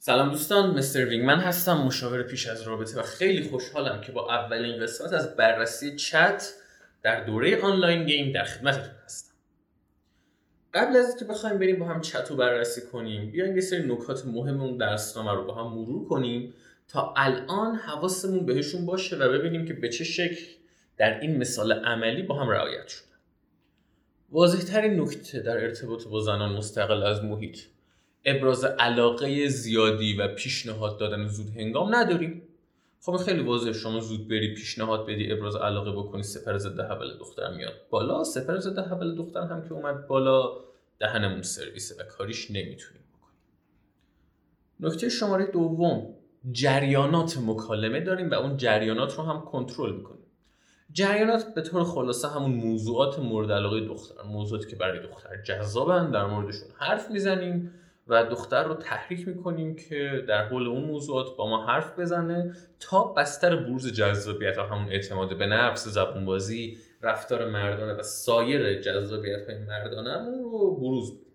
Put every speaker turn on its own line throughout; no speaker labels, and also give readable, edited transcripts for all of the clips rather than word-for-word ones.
سلام دوستان، مستر وینگمن هستم، مشاور پیش از رابطه و خیلی خوشحالم که با اولین قسمت از بررسی چت در دوره آنلاین گیم در خدمتتون هستم. قبل از اینکه بخوایم بریم با هم چت رو بررسی کنیم، بیاین یه سری نکات مهم اون درسنامه رو با هم مرور کنیم تا الان حواسمون بهشون باشه و ببینیم که به چه شکل در این مثال عملی با هم رعایت شده. واضح‌ترین نکته در ارتباط با زنان مستقل از محیط ابراز علاقه زیادی و پیشنهاد دادن زود هنگام نداریم. خب خیلی واضحه، شما زود بری پیشنهاد بدی، ابراز علاقه بکنی، سپر ضد حول دختر میاد بالا. سپر ضد حول دختر هم که اومد بالا، دهنمون سرویسه و کاریش نمیتونیم بکنیم. نکته شماره دوم، جریانات مکالمه داریم و اون جریانات رو هم کنترل میکنیم. جریانات به طور خلاصه همون موضوعات مورد علاقه دختر، موضوعاتی که برای دختر جذابن، در موردشون حرف میزنیم و دختر رو تحریک میکنیم که در حول اون موضوعات با ما حرف بزنه تا بستر بروز جذابیت ها، همون اعتماد به نفس، زبونبازی، رفتار مردانه و سایر جذابیت های مردانه رو بروز بدیم.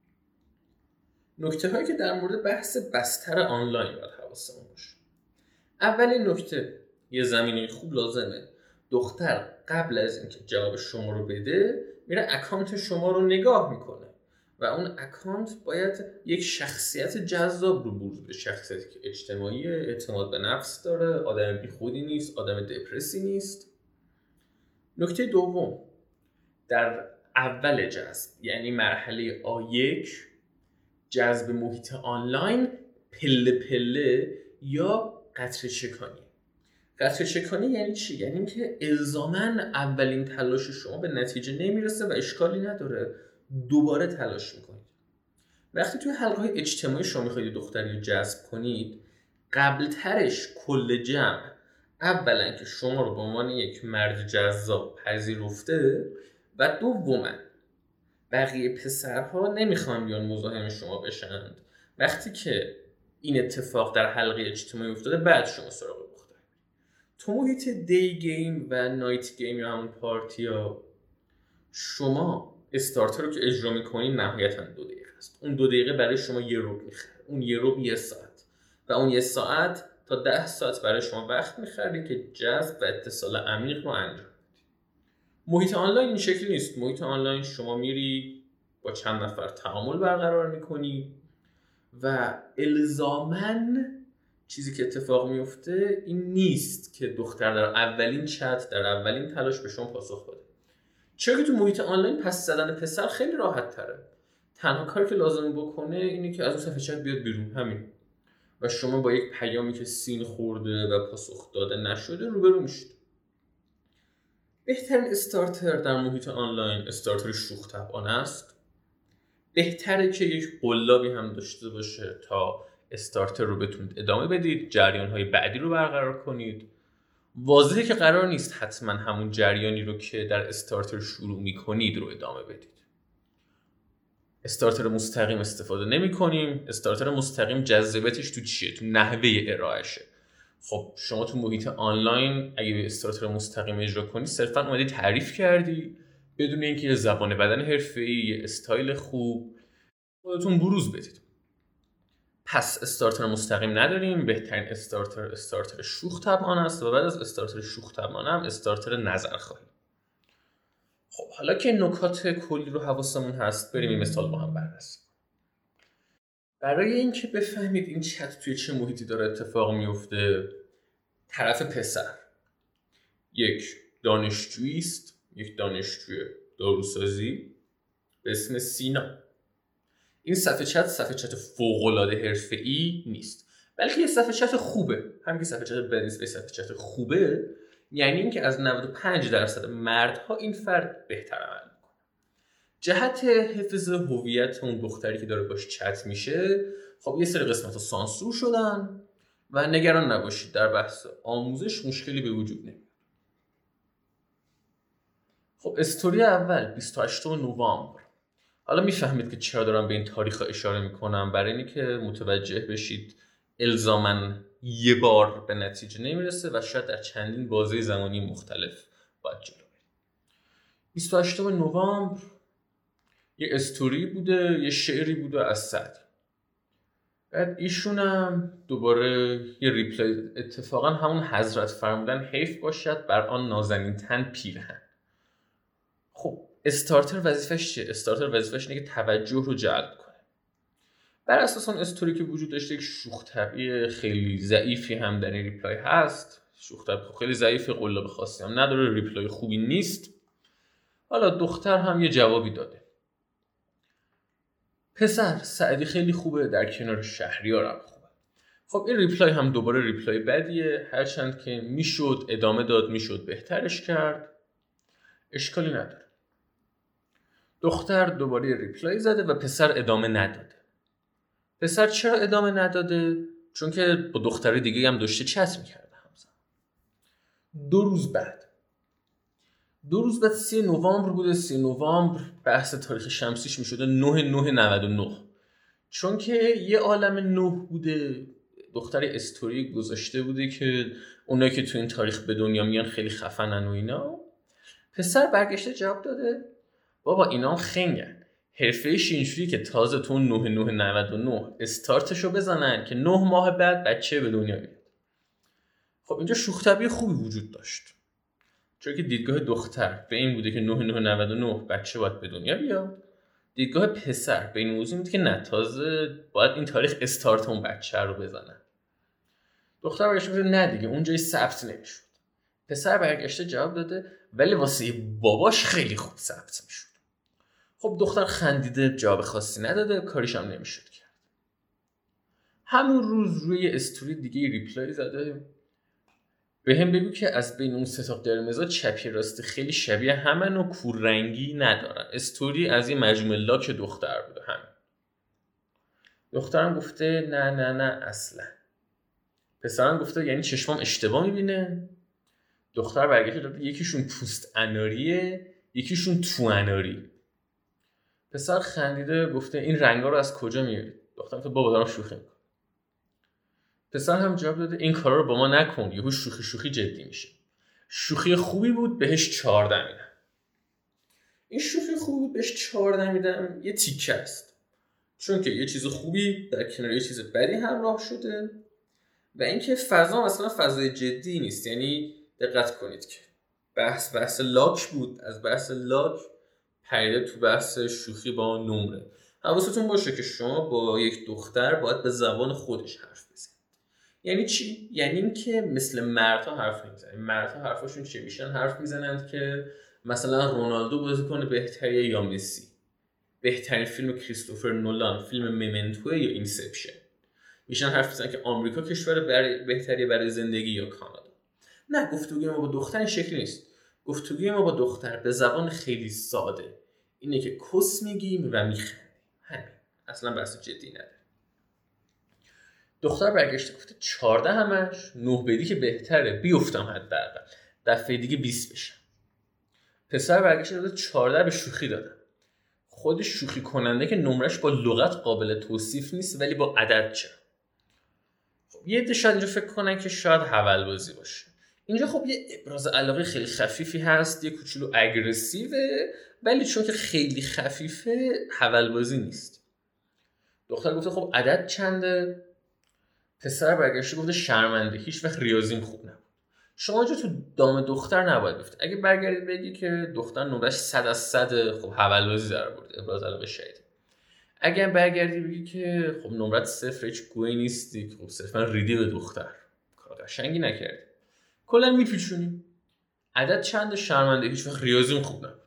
نکته هایی که در مورد بحث بستر آنلاین باید حواسمون باشه. اولین نکته، یه زمینه خوب لازمه. دختر قبل از اینکه جواب شما رو بده میره اکانت شما رو نگاه میکنه و اون اکانت باید یک شخصیت جذاب رو بروز بده، شخصیتی که اجتماعی، اعتماد به نفس داره، آدم بیخودی نیست، آدم دپرسی نیست. نکته دوم، در اول جذب یعنی مرحله A1 جذب محیط آنلاین، پله پله یا قطره چکانی. قطره چکانی یعنی چی؟ یعنی اینکه الزاماً اولین تلاش شما به نتیجه نمیرسه و اشکالی نداره، دوباره تلاش میکنید. وقتی توی حلقه‌های اجتماعی شما میخواید دختری رو جذب کنید، قبل ترش کل جمع اولا که شما رو به عنوان یک مرد جذاب پذیرفته و دوما بقیه پسرها نمیخوان بیان مزاحم شما بشند. وقتی که این اتفاق در حلقه اجتماعی افتاده، بعد شما سراغ دختر. تو محیط دی گیم و نایت گیم یا همون پارتی ها، شما استارتر رو که اجرا میکنین نهایتاً 2 دقیقه است. اون 2 دقیقه برای شما 1 ربع میخره، اون 1 ربع 1 ساعت و اون 1 ساعت تا 10 ساعت برای شما وقت میخره که جذب و اتصال عمیق رو انجام بدید. محیط آنلاین این شکلی نیست. محیط آنلاین شما میری با چند نفر تعامل برقرار میکنی و الزاماً چیزی که اتفاق میفته این نیست که دختر در اولین چت، در اولین تلاش به شما پاسخ بده. چرا که تو محیط آنلاین پس زدن پسر خیلی راحت تره. تنها کاری که لازم بکنه اینه که از اون صفحه چت بیاد بیرون، همین. و شما با یک پیامی که سین خورده و پاسخ داده نشده روبرو میشید. بهترین استارتر در محیط آنلاین استارتر شوخ طبعانه است. بهتره که یک قلابی هم داشته باشه تا استارتر رو بتونید ادامه بدید، جریان‌های بعدی رو برقرار کنید. واضحه که قرار نیست حتما همون جریانی رو که در استارتر شروع می‌کنید رو ادامه بدید. استارتر مستقیم استفاده نمی‌کنیم. استارتر مستقیم جذابیتش تو چیه؟ تو نحوه ارائهشه. خب شما تو محیط آنلاین اگه به استارتر مستقیم اجرا کنی، صرفاً اومدی تعریف کردی بدون اینکه یه زبان بدن حرفه‌ای، یه استایل خوب خودتون بروز بدید. پس استارتر مستقیم نداریم. بهترین استارتر شوخ طبعانه است و بعد از استارتر شوخ طبعانه هم استارتر نظرخواهی. خب حالا که نکات کلی رو حواسمون هست، بریم این مثال با هم بررسی کنیم. برای اینکه بفهمید این چت توی چه محیطی داره اتفاق میفته، طرف پسر یک دانشجویی است، یک دانشجوی داروسازی به اسم سینا. این صفحه چت فوق‌العاده حرفه‌ای نیست، بلکه یه صفحه چت خوبه. هم که صفحه چت بد نیست، صفحه چت خوبه، یعنی اینکه از 95% مردها این فرد بهتر عمل میکنه. جهت حفظ هویت اون دختری که داره باش چت میشه، خب یه سری قسمت‌ها سانسور شدن و نگران نباشید، در بحث آموزش مشکلی به وجود نمیاد. خب استوری اول 28 نوامبر. حالا میفهمید که چرا دارم به این تاریخ اشاره میکنم، برای اینکه که متوجه بشید الزاماً یه بار به نتیجه نمیرسه و شاید در چندین بازه زمانی مختلف باید جلو بریم. 28 نوامبر یه استوری بوده، یه شعری بوده از سعدی. بعد ایشون هم دوباره یه ریپلای، اتفاقا همون حضرت فرمودن حیف باشد بر آن نازنین تن پیرهن. خب استارتر وظیفش چیه؟ استارتر وظیفش اینه که توجه رو جلب کنه. بر اساس اون استوری که وجود داشته، یک شوخ طبعی خیلی ضعیفی هم در این ریپلای هست. شوخ طبع خیلی ضعیف، قلاب خاصی هم نداره، ریپلای خوبی نیست. حالا دختر هم یه جوابی داده. پسر سعدی خیلی خوبه، در کنار شهریارم خوبه. خب این ریپلای هم دوباره ریپلای بدیه، هرچند که میشد ادامه داد، میشد بهترش کرد، اشکالی نداره. دختر دوباره ریپلای زده و پسر ادامه نداده. پسر چرا ادامه نداده؟ چون که با دختر دیگه هم داشته چت میکرده همزمان. 2 روز بعد 3 نوامبر بوده. 3 نوامبر بحث تاریخ شمسیش میشده 9/9/99، چون که یه عالم 9 بوده. دختر استوری گذاشته بوده که اونایی که تو این تاریخ به دنیا میان خیلی خفنن و اینا. پسر برگشته جواب داده بابا اینا هم خنگن، حرفه‌ایش اینجوری که تازه تو 9/9/99 استارتشو بزنن که 9 ماه بعد بچه به دنیا بیاد. خب اینجا شوخ طبعی خوبی وجود داشت، چون که دیدگاه دختر به این بوده که 9/9/99 بچه باید به دنیا بیاد. دیدگاه پسر به این موضوع بود که نه، تازه باید این تاریخ استارت اون بچه رو بزنن. دختر برگشته بوده نه دیگه اونجایی ثبت نمیشد. پسر برگشته جواب داده ولی واسه باباش خیلی خوب ثبت میشد. خب دختر خندیده، جواب خاصی نداده، کاریش هم نمیشد کرد. همون روز روی استوری دیگه ریپلای زده به هم بگو که از بین اون 3 تا قرمزا چپی راستی خیلی شبیه همن و کوررنگی ندارن. استوری از یه مجموعه لاک دختر بوده همین. دخترم گفته نه اصلا. پسرم گفته یعنی چشمام اشتباه میبینه. دختر برگشته داده یکیشون پوست اناریه، یکیشون تو اناری. پسر خندیده گفته این رنگا رو از کجا میاری؟ دخترم گفته بابا دارم شوخی میکنم. پسر هم جواب داده این کارا رو با ما نکن، یهو شوخی جدی میشه. شوخی خوبی بود بهش 14 میدم. این شوخی خوبی بود بهش 14 میدم یه تیکه است، چون که یه چیز خوبی در کنار یه چیز بدی همراه شده و اینکه فضا مثلا فضای جدی نیست. یعنی دقت کنید که بحث لاک بود، از بحث لاک پریده تو بحث شوخی با نمره. حواستون باشه که شما با یک دختر باید به زبان خودش حرف بزنید. یعنی چی؟ یعنی اینکه مثل مردها حرف نمیزنن. مردها حرفاشون چی میشن؟ حرف میزنند که مثلا رونالدو بازیکن بهتریه یا مسی، بهترین فیلم کریستوفر نولان فیلم ممنتو یا اینسپشن. میشن حرف میزنن که آمریکا کشور بهتریه برای زندگی یا کانادا. نه، گفتگوی ما با دختر این شکلی نیست. گفتگوی ما با دختر به زبان خیلی ساده اینه که کس میگیم و میخندیم، همین، اصلا بحث جدی نداره. دختر برگشته گفته 14 همش، 9 بدی که بهتره، بیفتم حداقل دفعه دیگه 20 بشم. پسر برگشته داده 14 به شوخی دادم. خود شوخی کننده که نمرش با لغت قابل توصیف نیست ولی با عدد چرا. خب یه عده شاید اینجا فکر کنن که شاید حول بازی باشه. اینجا خب یه ابراز علاقه خیلی خفیفی هست، یه کوچولو اگریسیوه، ولی چون که خیلی خفیفه حول بازی نیست. دختر گفته خب عدد چنده؟ پسر برگشته گفته شرمنده، هیچ وقت ریاضیم خوب نبود. شما اینجا تو دام دختر نباید بیفته. اگه برگردید بگی که دختر نمرش 100 از 100، خب حول بازی در آورد، ابراز علاقه شدید. اگه برگردی بگی که خب نمرت 0، هیچ گویی نیستی، خب صرفا ریدی به دختر، کار قشنگی نکردی، کلا میپیچونی. عدد چند؟ شرمنده، هیچ وقت ریاضیم خوب نبود.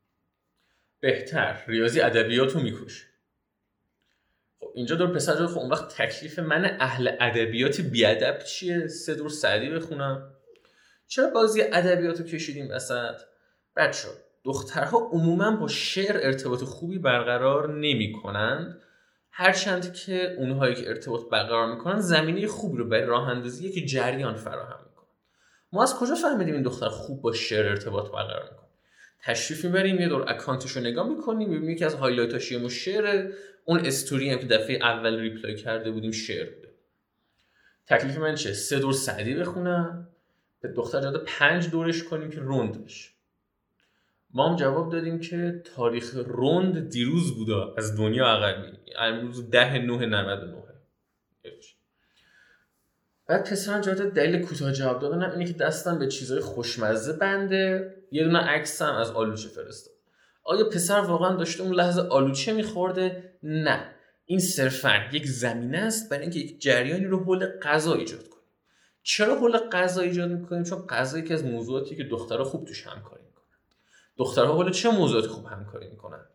بهتر ریاضی ادبیاتو میکشه. خب اینجا دور پسر جان، خب اون وقت تکلیف من اهل ادبیات بیادب چیه؟ 3 دور سعدی بخونم؟ چرا بازی ادبیاتو کشیدیم وسط؟ بچه‌ها دخترها عموما با شعر ارتباط خوبی برقرار نمی‌کنند، هرچند که اونهایی که ارتباط برقرار می‌کنن زمینه خوبی رو برای راه اندازی یک جریان فراهم می‌کنن. ما از کجا فهمیدیم این دختر خوب با شعر ارتباط برقرار می‌کنه؟ تشریف می‌بریم یه دور اکانتش رو نگاه می‌کنیم، می‌بینیم یکی از هایلایتاش یه شعر، اون استوری هم که دفعه اول ریپلای کرده بودیم شعر بوده. تکلیف من چه؟ 3 دور سعدی بخونم؟ به دختر جاده 5 دورش کنیم که روند بشه؟ ما هم جواب دادیم که تاریخ روند دیروز بوده، از دنیا عقب می‌ریم. امروز 10/9/99. بعد پسرم جواب دلیل کوتاه جواب دادنم اینه که دستم به چیزای خوشمزه بنده. یه دونه عکسم از آلوچه فرستاد. آیا پسر واقعا داشته اون لحظه آلوچه میخورده؟ نه، این صرفا یک زمینه است برای اینکه یک جریانی رو حول غذا ایجاد کنیم. چرا حول غذا ایجاد میکنیم؟ چون غذا یکی از موضوعاتی که دخترها خوب توش همکاری میکنن. دخترها حول چه موضوعاتی خوب همکاری میکنن؟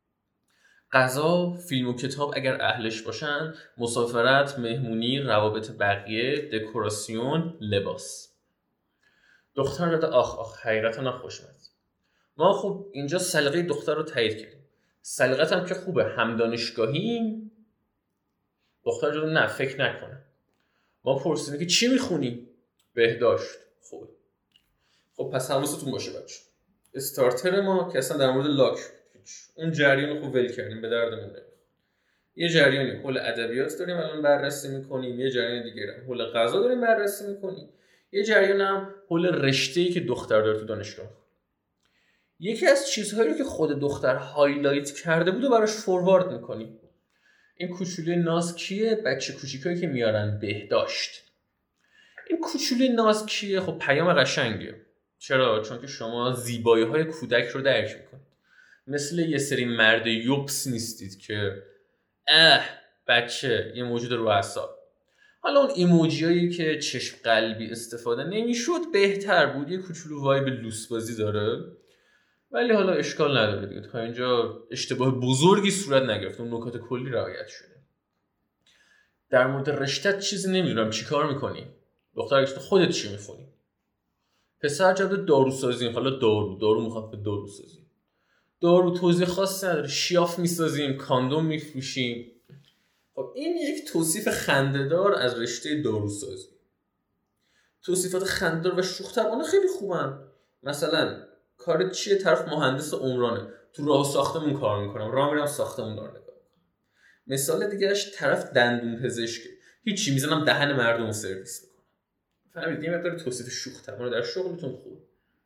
غذا، فیلم و کتاب اگر اهلش باشن، مسافرت، مهمونی، روابط بقیه، دکوراسیون، لباس. دختر داده آخ حقیقتا ناخوشمزه. ما خب اینجا سلیقه دختر رو تایید کردیم. سلیقت هم که خوبه، هم دانشگاهیم. دختر جدا نه فکر نکنه. ما پرسیدیم که چی میخونی؟ بهداشت. خوبه. خب پس حواستون باشه بچه. استارتر ما که اصلا در مورد لاک اون جریان خوب ول کردیم، به دردمون نمیخوره. یه جریانی حول ادبیات داریم الان بررسی میکنیم، یه جریان دیگه حول غذا داریم بررسی میکنیم، یه جریان هم حول رشته‌ای که دختر داره تو دانشگاه. یکی از چیزهایی رو که خود دختر هایلایت کرده بود و براش فوروارد میکنیم. این کوچولوی ناز کیه؟ بچه کوچیکایی که میارن بهداشت. این کوچولوی ناز کیه؟ خب پیام قشنگه. چرا؟ چون که شما زیبایی‌های کودک رو درک میکنید. مثل یه سری مرد یوبس نیستید که بچه یه موجود رو اعصاب. حالا اون ایموجیایی که چشم قلبی استفاده نمیشد بهتر بود، یه کوچولو وایب لوس بازی داره، ولی حالا اشکال نداره دیگه. تا اینجا اشتباه بزرگی صورت نگرفت، اون نکات کلی رعایت شده. در مورد رشته‌ت چیزی نمیدونم چیکار میکنی؟ دختر گفت خودت چی میخونی؟ پسر جواب داروسازی. حالا دارو میخواد به داروسازی. دارو توضیح خاصی نداره، شیاف میسازیم، کاندوم میفروشیم. خب این یک توصیف خنده‌دار از رشته داروسازی. توصیفات خنده‌دار و شوخ طبعانه خیلی خوبن. مثلا کارت چیه؟ طرف مهندس عمرانه، تو راه ساختمون کار میکنم، راه میرم ساختمون رو نگاه میکنم. مثال دیگه‌اش طرف دندون پزشکه، هیچی میزنم دهن مردم سرویس میکنم. فهمید؟ یه مقدار توصیف شوخ طبعانه در شغلتون خوب.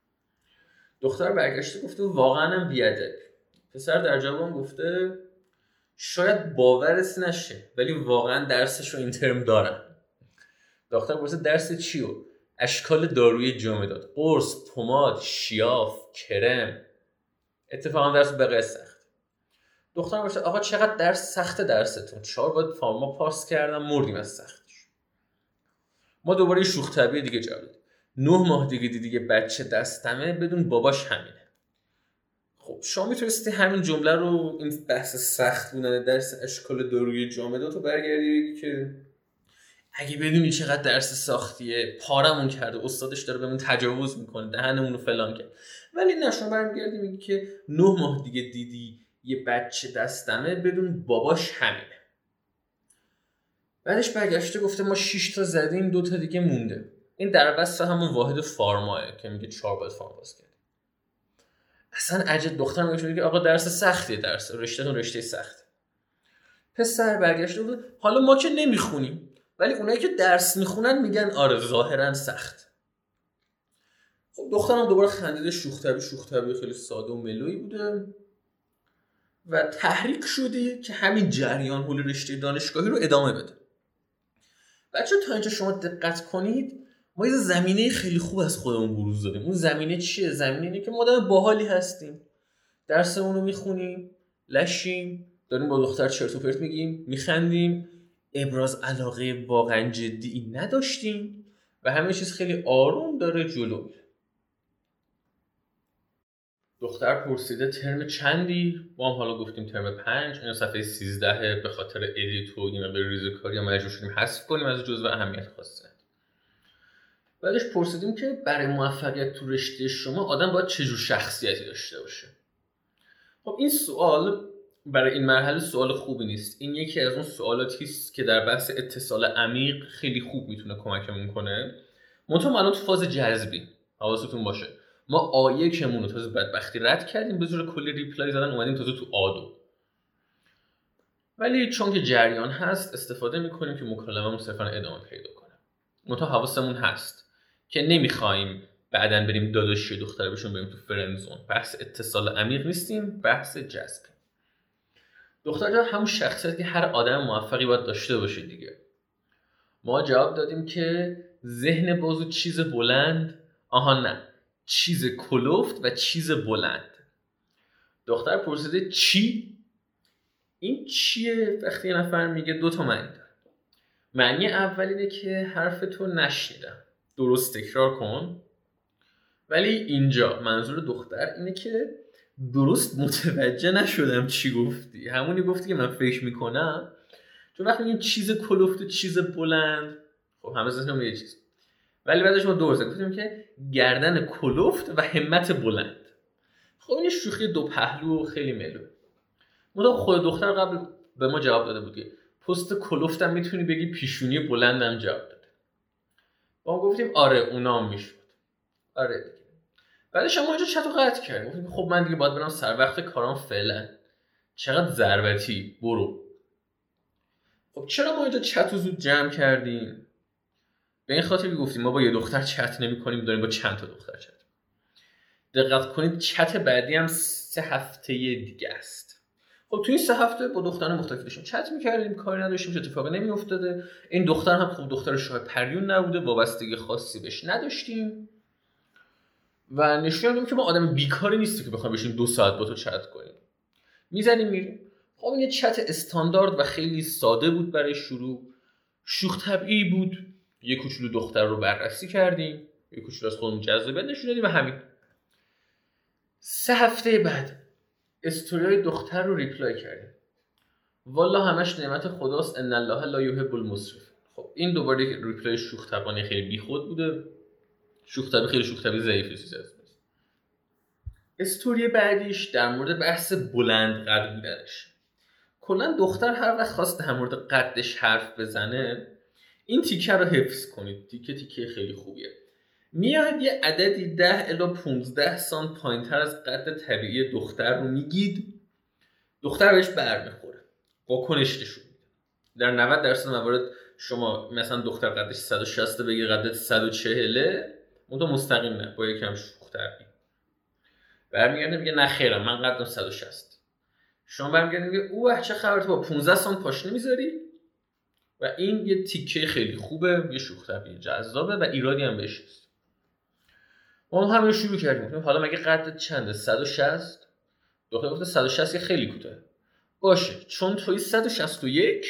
دختر برگشته گفته واقعا هم بی‌ادب. پسر در جواب گفته شاید باورت نشه ولی واقعا درسش رو این ترم دارم. دختر پرسه درس چیو؟ اشکال داروی جامدات، قرص، پماد، شیاف، کرم. اتفاقا درس بقیه سخت. دختر پرسه آقا چقدر درس سخته درستون؟ 4 باید فارما پاس کردم، مردیم از سختش. ما دوباره شوخ طبیعی دیگه جواب دادیم. 9 ماه دیگه دیدی یه بچه دستمه بدون باباش همینه. خب شما میتونستی همین جمله رو، این بحث سخت بودن درس اشکال داروی جامدات رو برگردی بگی که اگه بدونی چقدر درس سختیه، پارمون کرده، استادش داره بهمون تجاوز میکنه، دهنمون رو فلان کرد. ولی نه، شما برمیگردی میگی که 9 ماه دیگه دیدی یه بچه دستمه بدون باباش همینه. بعدش برگشته گفته ما 6 تا زدیم، 2 تا دیگه مونده. این در وصف همون واحد فارماه که میگه 4 باید فارما باز کرد. اصلا عجب. دخترم میگه که آقا درس سختیه، درس رشتهتون رشته سخته. پسر برگشته بود حالا ما که نمیخونیم ولی اونایی که درس میخونن میگن آره ظاهرا سخت. خب دخترم دوباره خندیده، شوخ طبیعی خیلی ساده و ملویی بوده و تحریک شده که همین جریان حول رشته دانشگاهی رو ادامه بده. بچه تا اینجا شما دقت کنید ما یه زمینه خیلی خوب از خودمون بروز دادیم. اون زمینه چیه؟ زمینه اینه که ما آدم باحالی هستیم، درسمون رو میخونیم، لشیم، داریم با دختر چرت و پرت میگیم، میخندیم، ابراز علاقه واقعا جدی نداشتیم و همه چیز خیلی آروم داره جلو میره. دختر پرسیده ترم چندی؟ ما هم حالا گفتیم ترم 5. این صفحه 13 به خاطر ادیت و این به ریزکاری یا مجبور شدیم حذف کنیم از جزء اهمیت خاصه. بعدش پرسیدیم که برای موفقیت تو رشته شما آدم باید چه جور شخصیتی داشته باشه. خب این سوال برای این مرحله سوال خوبی نیست. این یکی از اون سوالاتی است که در بحث اتصال عمیق خیلی خوب میتونه کمکمون کنه. منتها الان تو فاز جذبی، حواستون باشه. ما آیکمون رو تازه بدبختی رد کردیم، به زور کلی ریپلای زدن اومدیم تازه تو آدو. ولی چون که جریان هست استفاده میکنیم که مکالمه‌مون صرفا ادامه پیدا کنه. منتها حواسمون هست که نمیخوایم بعدن بریم داداشی دختر بشون بریم تو فرندزون. بحث اتصال عمیق نیستیم، بحث جذب. دختر همون شخصیتی که هر آدم موفقی باید داشته باشه دیگه. ما جواب دادیم که ذهن بازو چیز بلند، نه، چیز کلفت و چیز بلند. دختر پرسیده چی؟ این چیه؟ وقتی یه نفر میگه 2 تا معنی داره. معنی اول اینه که حرفتو نشنیدم، درست تکرار کن. ولی اینجا منظور دختر اینه که درست متوجه نشدم چی گفتی، همونی گفتی که من فکر میکنم. چون وقتی میگیم چیز کلفت و چیز بلند، خب همه ذهنمون یه چیز، ولی بعدش ما درست گفتیم که گردن کلفت و همت بلند. خب این شوخی دو پهلو و خیلی ملو. مدام خود دختر قبل به ما جواب داده بود که پست کلفتم میتونی بگی پیشونی بلندم جواب داده. ما گفتیم آره اونام میشد. آره دیگه. بعدش ما اینجا چتو قطع کردیم. گفتیم خب من دیگه باید برم سر وقت کارام فعلا. چقدر ضربتی، برو. خب چرا ما اینجا چتو زود جمع کردیم؟ به این خاطر که گفتیم ما با یه دختر چت نمی‌کنیم، داریم با چند تا دختر چت. دقت کنید چت بعدی هم 3 هفته دیگه است. خب توی 3 هفته با دختران مختلف داشتیم چت می‌کردیم، کاری نداشتیم، اتفاقی نمی‌افتاده. این دختر هم خب دختر شاه پریون نبوده، وابستگی خاصی بهش نداشتیم و نشون دادیم که ما آدم بیکاری نیستیم که بخوایم بشیم 2 ساعت با تو چت کنیم. می‌زنیم میریم. خب این یه چت استاندارد و خیلی ساده بود برای شروع. شوخ طبعی بود. یه کوچولو دختر رو بررسی کردیم، یه کوچولو از خودمون جذابیت نشون دادیم و همین. 3 هفته بعد استوریای دختر رو ریپلای کردیم. والله همش نعمت خداست، ان الله لا یحب المسرفین. خب این دوباره ریپلای شوخ طبعانه خیلی بیخود بوده. شوخ طبعی خیلی شوخ طبعی ضعیفی چیزی هست. استوری بعدیش در مورد بحث بلند قد بودنش. کلا دختر هر وقت خواست در مورد قدش حرف بزنه، این تیکه رو حفظ کنید. تیکه خیلی خوبیه. میاد یه عددی 10 الی 15 سانت پایینتر از قد طبیعی دختر رو میگید، دختر بهش برمیخوره، واکنش نشون میده. در 90% موارد شما مثلا دختر قدش 160 بگی قدت 140، اون مستقیم نه، با یکم شوخ طبعی برمیگرده میگه نه خیرم من قدم 160. شما برمیگردید میگه اوه چه خبر، تو با 15 سانت پاشنه میذاری؟ و این یه تیکه خیلی خوبه، یه شوخ طبعی جذابه و ایرادی هم بهش نیست. ما همین شروع کردیم. حالا مگه قدت چنده؟ 160. دختر گفته 160 خیلی کوتاه. باشه چون توی 161.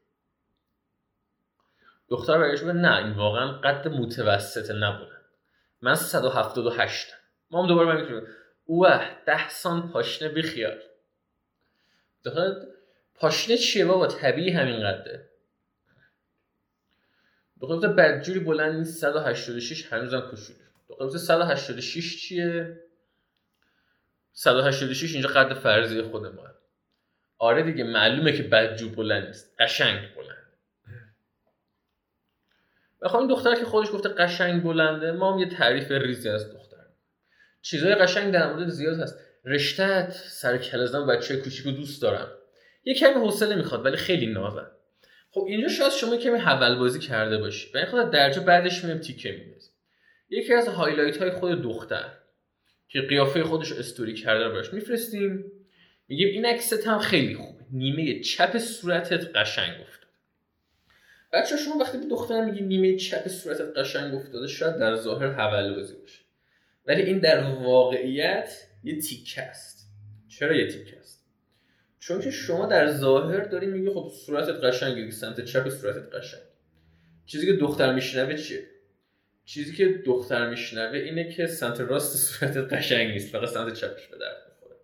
دختر برگشت گفت نه این واقعا قد متوسطه نبوده، من 178. ما هم دوباره میگیم اوه 10 سانت پاشنه بیخیال. دختر پاشنه چیه بابا، طبیعی همین قده. دختر گفت بدجوری بلند نیست، 186 هنوزم کوچولو. دختر گفت 186 چیه؟ 186 اینجا قد فرضی خود ما. آره دیگه معلومه که بدجور بلند نیست، قشنگ بلند. بخوام این دختر که خودش گفته قشنگ بلنده، ما هم یه تعریف ریزی از دختر. چیزای قشنگ در مورد زیاد هست. رشته‌ات، سر کله‌زن، بچه کوچیکو دوست دارم. یه کمی حوصله میخواد ولی خیلی نازن. خب اینجا شاید شما کمی حول بازی کرده باشی. به این خاطر درجا بعدش میام تیکه میندازیم. یکی از هایلایت های خود دختر که قیافه خودش رو استوری کرده رو براش میفرستیم، میگیم این عکست هم خیلی خوبه، نیمه چپ صورتت قشنگ افتاده. بچه‌ها شما وقتی به دختر میگی نیمه چپ صورتت قشنگ افتاده، شاید در ظاهر حول بازی باشه، ولی این در واقعیت یه تیکه است. چرا یه تیکه است؟ چون که شما در ظاهر داری میگی خب صورتت قشنگه، سمت چپ صورتت قشنگ. چیزی که دختر میشنوه چیه؟ چیزی که دختر میشنوه اینه که سمت راست صورتت قشنگ نیست، فقط سمت چپش به درد میخوره.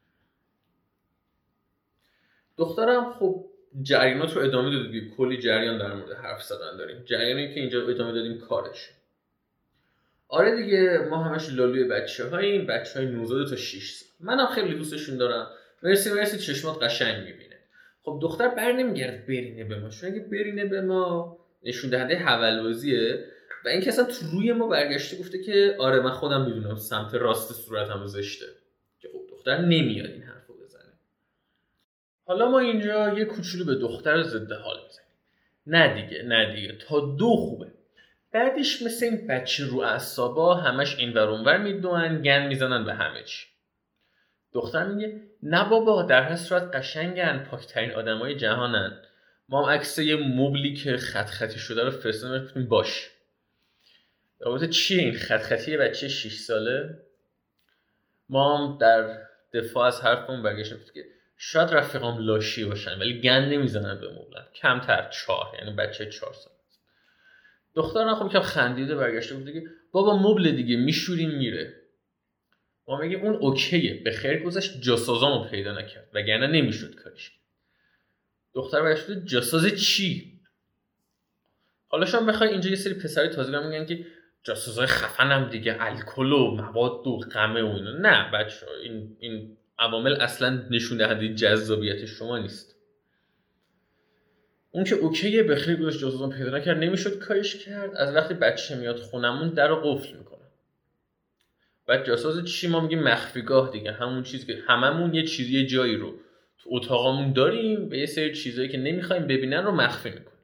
دخترم خب جریانات رو ادامه دادیم، کلی جریان در مورد حرف زدن داریم. جریانی که اینجا ادامه دادیم کارش. آره دیگه ما همش لالوی بچه‌هاییم، بچه‌های 9 تا 6 سال. منم خیلی دوستشون دارم. مرسی چشمات قشنگ میبینه. خب دختر برنمیگرده برینه به ما. چون اگه برینه به ما نشون دهنده حول‌بازیه و این که اصلا تو روی ما برگشته گفته که آره من خودم میدونم سمت راست صورتم زشته. که خب دختر نمیاد این حرفو بزنه. حالا ما اینجا یه کوچولو به دختر ضد حال میزنیم. نه دیگه تا 2 خوبه. بعدش مثل این بچه رو اعصابا همش این ور اون ور میدونن، گند میزنن به همه چی. دختر میگه نه بابا در هر صورت قشنگن، پاکترین آدمای جهانن. ما هم عکس یه مبلی که خط خطی شده رو فرستادیم، گفتیم باش. البته چیه این خط خطی بچه 6 ساله؟ ما هم در دفاع از حرفمون برگشتیم که شاید رفیقام لاشی باشن ولی گند نمیزنن به مبلم، کمتر 4، یعنی بچه 4 سال. دخترم خب یکم خندیده برگشته گفت که بابا مبل دیگه میشوریم میره. ما میگیم اون اوکیه، به خیر گذشت، جاسازامو پیدا نکرد وگرنه نمیشد کارش. دختر برگشته جاساز چی؟ حالا شما بخوای اینجا یه سری پسری تازگی میگن که جاسازای خفنم دیگه، الکل و مواد و قمه و اینا. نه بچه‌ها، این عوامل اصلا نشون دهنده جذابیت شما نیست. اون که اوکیه، به خیر گذشت، جاسازام پیدا نکرد، نمیشد کارش کرد. از وقتی بچه میاد خونمون درو قفل میکنه. بعد جاساز چی؟ ما میگیم مخفیگاه دیگه، همون چیزی که هممون یه چیزی، یه جایی رو تو اتاقمون داریم، به یه سری چیزایی که نمیخوایم ببینن رو مخفی میکنیم.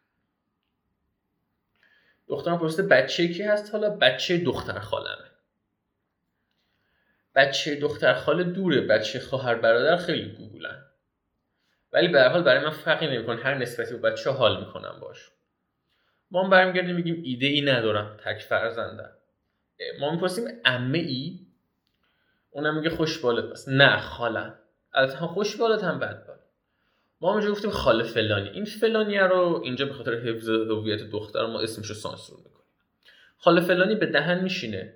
دخترم پرسیده بچه کی هست؟ حالا بچه دختر خالمه. بچه دختر خاله دوره، بچه خواهر برادر خیلی گوگولن، ولی به هر حال برای من فرقی نمیکنه، هر نسبتی به بچه حال میکنم باش. ما هم برمیگردیم میگیم ایده ای ندارم، تک فرزندم. ما میپرسیم عمه ای؟ اونم میگه خوش بالت بس. نه خالم. البته هم خوش بالت هم بد بالت. ما هم گفتیم خاله فلانی. این فلانی رو اینجا به خاطر حفظ هویت دختر ما اسمش رو سانسور میکنیم. خاله فلانی به دهن میشینه.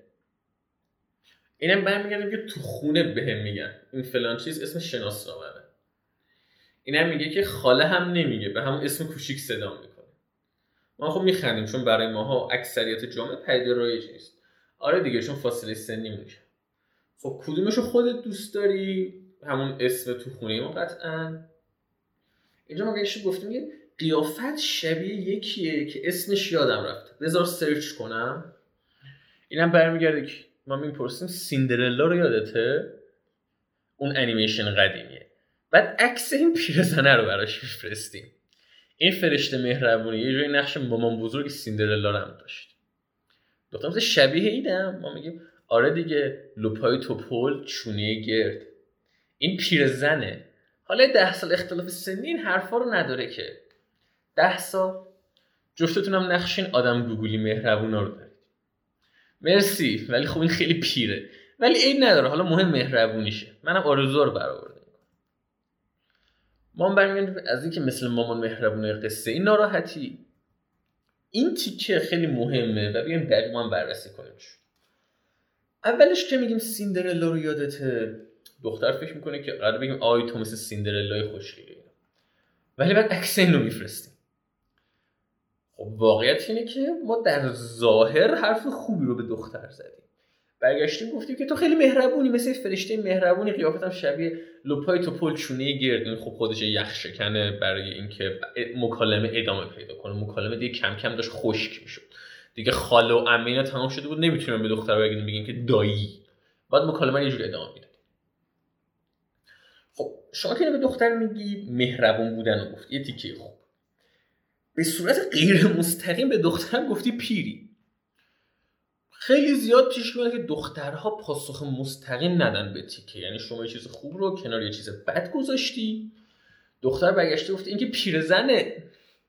اینم برمیگردیم که تو خونه بهم میگن این فلان چیز اسم شناسنامه‌ه. اینم میگه که خاله هم نمیگه، به همون اسم کوچیک صدا میکنه. ما خب میخندیم چون برای ماها اکثریت جامعه پدیده رایج نیست. آره دیگه، چون فاصله سنی میشه. خب کدومشو خودت دوست داری؟ همون اسم تو خونه ما قطعاً. اینجا ما گفتیم یه قیافت شبیه یکیه که اسمش یادم رفته، بذار سرچ کنم. اینم برمیگرده که ما میپرسیم سیندرلا رو یادته؟ اون انیمیشن قدیمیه. بعد عکس این پیرزنه رو براش میفرستیم. این فرشته مهربونی یه جوری نقش مامان بزرگ سیندرلا رو هم داشت. دخترم مثل شبیه اینم. ما میگیم آره دیگه، لپای توپل، چونه گرد. این پیرزنه. حالا 10 سال اختلاف سنی این حرفا رو نداره که. 10 سال جفتتونم نقش این آدم گوگلی مهربونا رو دارید. مرسی، ولی خب این خیلی پیره. ولی این نداره، حالا مهم مهربونیشه. منم آرزو رو برآورده. ما هم برمیگردیم از این که مثل مامان مهربونه قصه این ناراحتی. این تیکه خیلی مهمه و بیایم دقیقاً بررسی کنیم. اولش که میگیم سیندرلا رو یادته، دختر فکر میکنه که قراره بگیم آی تو مثل سیندرلای خوشگلی، ولی بعد عکس اینو میفرستیم. خب واقعیت اینه که ما در ظاهر حرف خوبی رو به دختر زدیم. برگشتیم گفتیم که تو خیلی مهربونی، مثل فرشته مهربونی، قیافتم هم شبیه لپای توپل، چونه گردون. خب خودش یخ شکنه برای اینکه مکالمه ادامه پیدا کنه. مکالمه دیگه کم کم داشت خشک میشد دیگه. خاله و عمه اینا تمام شده بود، نمیتونیم به دختر برگردیم بگیم که دایی. بعد مکالمه یه جوری ادامه میداد. خب شما که به دختر میگی مهربون بودن و گفتی یه تیکه خوب، به صورت غیر مستقیم به دخترم گفتی پیری. خیلی زیاد پیش میاد که دخترها پاسخ مستقیم ندن به تیکه. یعنی شما یه چیز خوب رو کنار یه چیز بد گذاشتی، دختر برگشته گفته این که پیرزنه.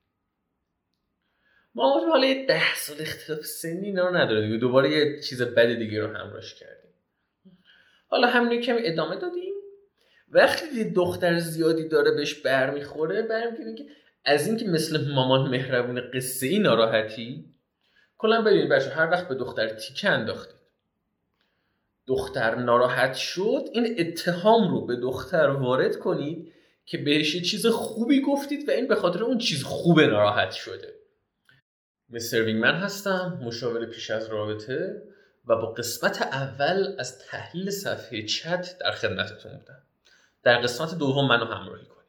ما حالا یه 10 سال اختلاف سنی اینا رو نداره دیگه، دوباره یه چیز بد دیگه رو همراهش کردیم. حالا همین کمی ادامه دادیم. وقتی دختر زیادی داره بهش برمیخوره، برمیگردیم که از این که مثل مامان مهربون قصه ای ناراحتی. کلا ببینید بچه، هر وقت به دختر تیکه انداختید، دختر ناراحت شد، این اتهام رو به دختر وارد کنید که بهش یه چیز خوبی گفتید و این به خاطر اون چیز خوب ناراحت شده. مستر وینگمن هستم، مشاور پیش از رابطه، و با قسمت اول از تحلیل صفحه چت در خدمتتون بودم. در قسمت دوم منو همراهی کنید.